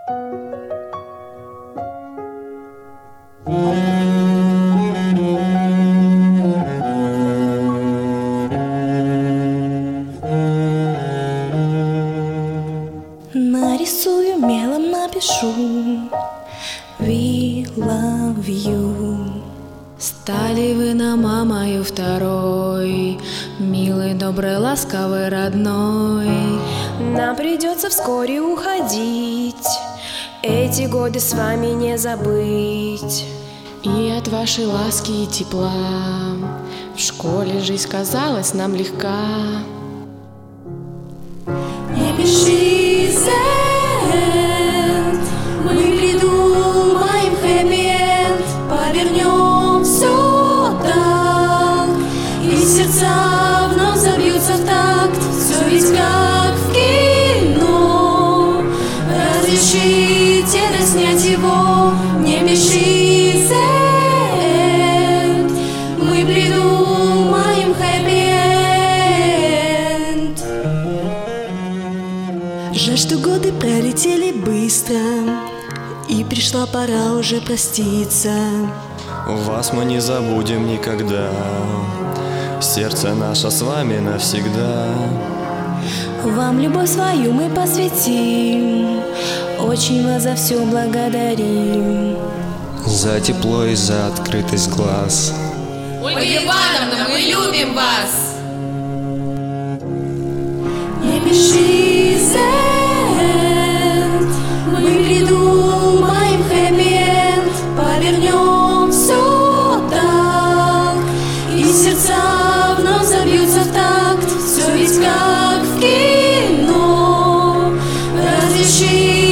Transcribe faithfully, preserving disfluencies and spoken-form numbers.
Нарисую, мелом напишу We love you. Стали вы нам мамою второй, милый, добрый, ласковый, родной. Нам придется вскоре уходить, эти годы с вами не забыть. И от вашей ласки и тепла в школе жизнь казалась нам легка. Не пиши «Сент», мы придумаем хэппи-энд, повернем все так, и сердца вновь забьются в такт. Все ведь как в кино, разрешите доснять его. Не пиши «Сент», мы придумаем хэппи-энд. Жаль, что годы пролетели быстро, и пришла пора уже проститься. Вас мы не забудем никогда, сердце наше с вами навсегда. Вам любовь свою мы посвятим, очень вас за все благодарим. За тепло и за открытость глаз. Ольга Ивановна, мы любим вас! Не пиши «Сент», мы придумаем хэппи-энд, повернем все так, и сердца вновь забьются в такт. Все ведь как в кино, разреши